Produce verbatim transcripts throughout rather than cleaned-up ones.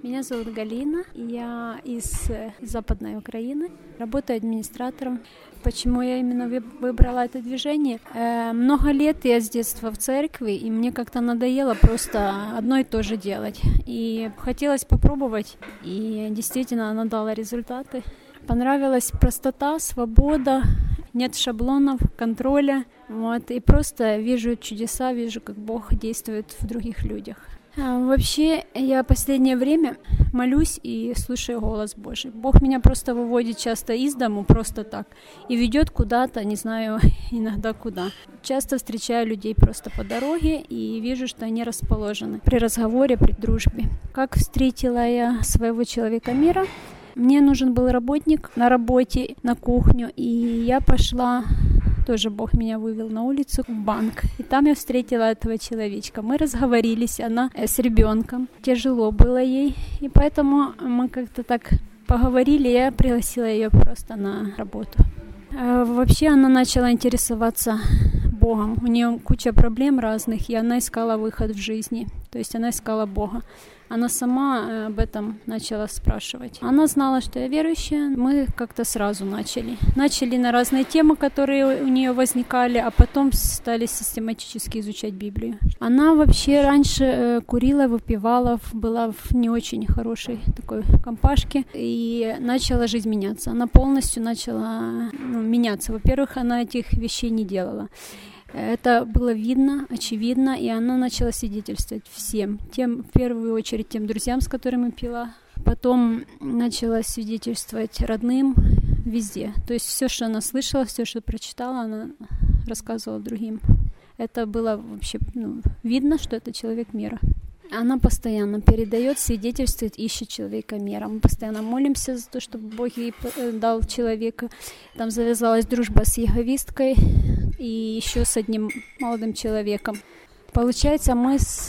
Меня зовут Галина, я из Западной Украины, работаю администратором. Почему я именно выбрала это движение? Э, много лет я с детства в церкви, и мне как-то надоело просто одно и то же делать. И хотелось попробовать, и действительно она дала результаты. Понравилась простота, свобода, нет шаблонов, контроля. Вот, и просто вижу чудеса, вижу, как Бог действует в других людях. А, вообще, я последнее время молюсь и слушаю голос Божий. Бог меня просто выводит часто из дому, просто так, и ведет куда-то, не знаю, иногда куда. Часто встречаю людей просто по дороге и вижу, что они расположены при разговоре, при дружбе. Как встретила я своего человека мира? Мне нужен был работник на работе, на кухню, и я пошла, тоже Бог меня вывел на улицу, в банк. И там я встретила этого человечка. Мы разговорились, она с ребенком. Тяжело было ей, и поэтому мы как-то так поговорили, я пригласила ее просто на работу. Вообще она начала интересоваться Богом. У нее куча проблем разных, и она искала выход в жизни. То есть она искала Бога. Она сама об этом начала спрашивать. Она знала, что я верующая. Мы как-то сразу начали. Начали на разные темы, которые у нее возникали, а потом стали систематически изучать Библию. Она вообще раньше курила, выпивала, была в не очень хорошей такой компашке, и начала жизнь меняться. Она полностью начала ну, меняться. Во-первых, она этих вещей не делала. Это было видно, очевидно, и она начала свидетельствовать всем, тем, в первую очередь тем друзьям, с которыми пила, потом начала свидетельствовать родным везде. То есть все, что она слышала, все, что прочитала, она рассказывала другим. Это было вообще ну, видно, что это человек мира. Она постоянно передает, свидетельствует, ищет человека мира. Мы постоянно молимся за то, чтобы Бог ей дал человека. Там завязалась дружба с яговисткой и еще с одним молодым человеком. Получается, мы с,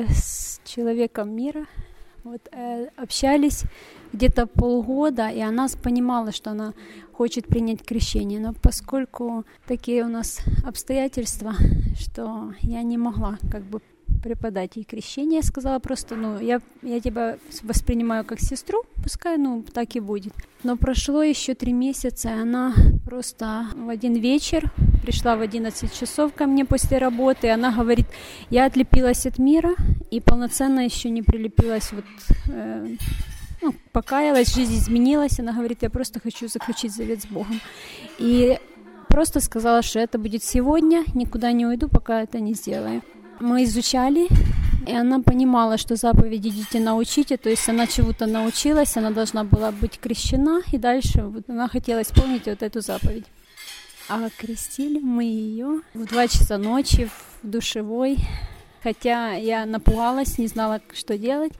с человеком мира вот, общались где-то полгода, и она понимала, что она хочет принять крещение. Но поскольку такие у нас обстоятельства, что я не могла как бы преподать ей крещение, я сказала просто, ну, я, я тебя воспринимаю как сестру, пускай, ну, так и будет. Но прошло еще три месяца, и она просто в один вечер пришла в одиннадцать часов ко мне после работы, и она говорит, я отлепилась от мира и полноценно еще не прилепилась, вот, э, ну, покаялась, жизнь изменилась, она говорит, я просто хочу заключить завет с Богом. И просто сказала, что это будет сегодня, никуда не уйду, пока это не сделаю. Мы изучали, и она понимала, что заповеди идите научите, то есть она чего-то научилась, она должна была быть крещена, и дальше вот она хотела исполнить вот эту заповедь. А крестили мы ее в два часа ночи в душевой, хотя я напугалась, не знала, что делать.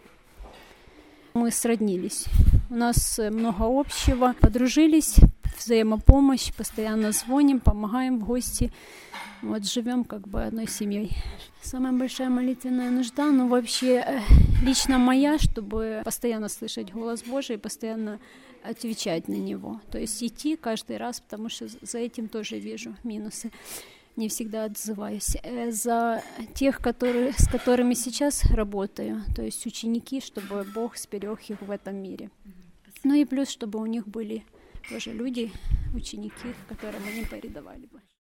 Мы сроднились, у нас много общего, подружились, взаимопомощь, постоянно звоним, помогаем в гости. Вот живем как бы одной семьей. Самая большая молитвенная нужда, ну вообще лично моя, чтобы постоянно слышать голос Божий и постоянно отвечать на него. То есть идти каждый раз, потому что за этим тоже вижу минусы. Не всегда отзываюсь. За тех, которые, с которыми сейчас работаю, то есть ученики, чтобы Бог сберег их в этом мире. Ну и плюс, чтобы у них были тоже люди, ученики, которым они передавали бы.